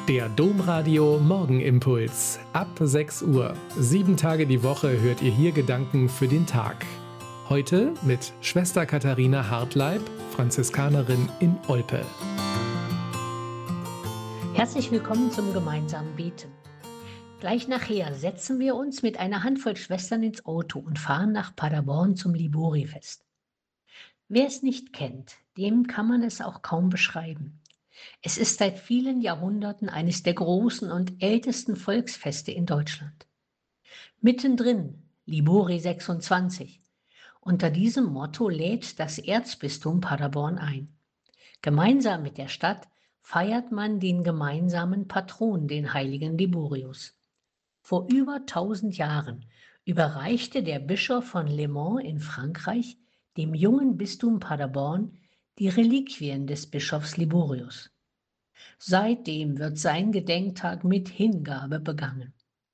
Der Domradio Morgenimpuls. Ab 6 Uhr. 7 Tage die Woche hört ihr hier Gedanken für den Tag. Heute mit Schwester Katharina Hartleib, Franziskanerin in Olpe. Herzlich willkommen zum gemeinsamen Beten. Gleich nachher setzen wir uns mit einer Handvoll Schwestern ins Auto und fahren nach Paderborn zum Libori-Fest. Wer es nicht kennt, dem kann man es auch kaum beschreiben. Es ist seit vielen Jahrhunderten eines der großen und ältesten Volksfeste in Deutschland. Mittendrin Libori 26. Unter diesem Motto lädt das Erzbistum Paderborn ein. Gemeinsam mit der Stadt feiert man den gemeinsamen Patron, den heiligen Liborius. Vor über 1000 Jahren überreichte der Bischof von Le Mans in Frankreich dem jungen Bistum Paderborn die Reliquien des Bischofs Liborius. Seitdem wird sein Gedenktag mit Hingabe begangen.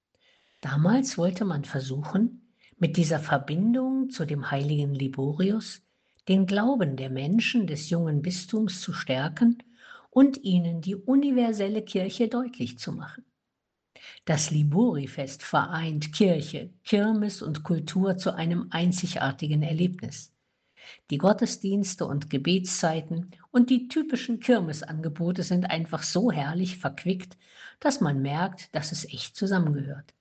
Damals wollte man versuchen, mit dieser Verbindung zu dem heiligen Liborius den Glauben der Menschen des jungen Bistums zu stärken und ihnen die universelle Kirche deutlich zu machen. Das Libori-Fest vereint Kirche, Kirmes und Kultur zu einem einzigartigen Erlebnis. Die Gottesdienste und Gebetszeiten und die typischen Kirmesangebote sind einfach so herrlich verquickt, dass man merkt, dass es echt zusammengehört.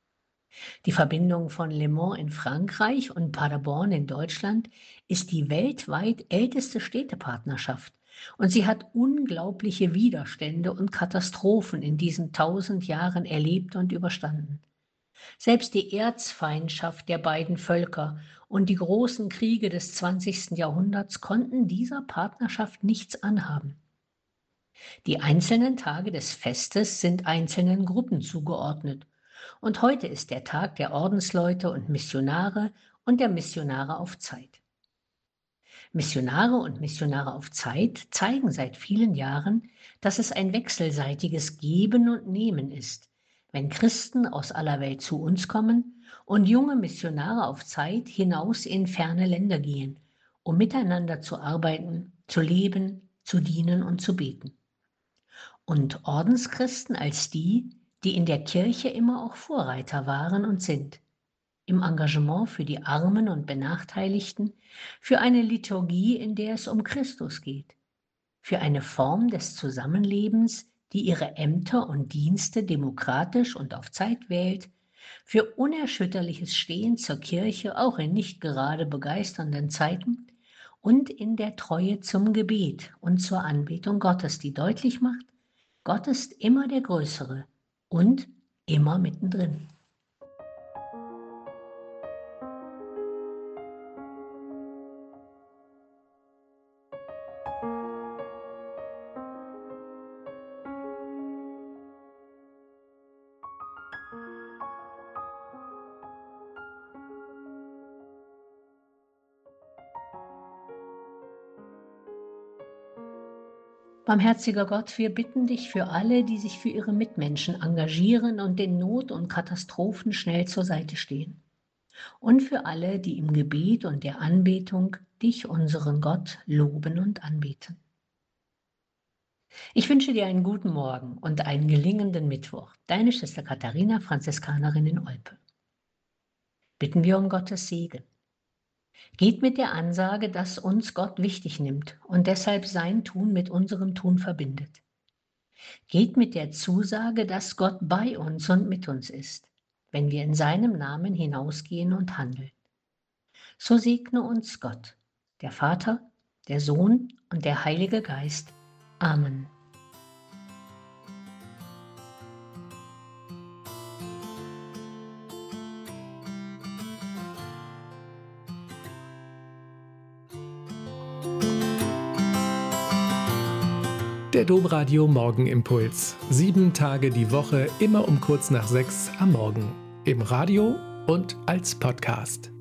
Die Verbindung von Le Mans in Frankreich und Paderborn in Deutschland ist die weltweit älteste Städtepartnerschaft und sie hat unglaubliche Widerstände und Katastrophen in diesen 1000 Jahren erlebt und überstanden. Selbst die Erzfeindschaft der beiden Völker und die großen Kriege des 20. Jahrhunderts konnten dieser Partnerschaft nichts anhaben. Die einzelnen Tage des Festes sind einzelnen Gruppen zugeordnet und heute ist der Tag der Ordensleute und Missionare und der Missionare auf Zeit. Missionare und Missionare auf Zeit zeigen seit vielen Jahren, dass es ein wechselseitiges Geben und Nehmen ist, wenn Christen aus aller Welt zu uns kommen und junge Missionare auf Zeit hinaus in ferne Länder gehen, um miteinander zu arbeiten, zu leben, zu dienen und zu beten. Und Ordenschristen als die in der Kirche immer auch Vorreiter waren und sind. Im Engagement für die Armen und Benachteiligten, für eine Liturgie, in der es um Christus geht, für eine Form des Zusammenlebens, die ihre Ämter und Dienste demokratisch und auf Zeit wählt, für unerschütterliches Stehen zur Kirche, auch in nicht gerade begeisternden Zeiten, und in der Treue zum Gebet und zur Anbetung Gottes, die deutlich macht, Gott ist immer der Größere und immer mittendrin. Barmherziger Gott, wir bitten dich für alle, die sich für ihre Mitmenschen engagieren und in Not und Katastrophen schnell zur Seite stehen. Und für alle, die im Gebet und der Anbetung dich, unseren Gott, loben und anbeten. Ich wünsche dir einen guten Morgen und einen gelingenden Mittwoch. Deine Schwester Katharina, Franziskanerin in Olpe. Bitten wir um Gottes Segen. Geht mit der Ansage, dass uns Gott wichtig nimmt und deshalb sein Tun mit unserem Tun verbindet. Geht mit der Zusage, dass Gott bei uns und mit uns ist, wenn wir in seinem Namen hinausgehen und handeln. So segne uns Gott, der Vater, der Sohn und der Heilige Geist. Amen. Der Domradio Morgenimpuls. 7 Tage die Woche, immer um kurz nach 6 am Morgen. Im Radio und als Podcast.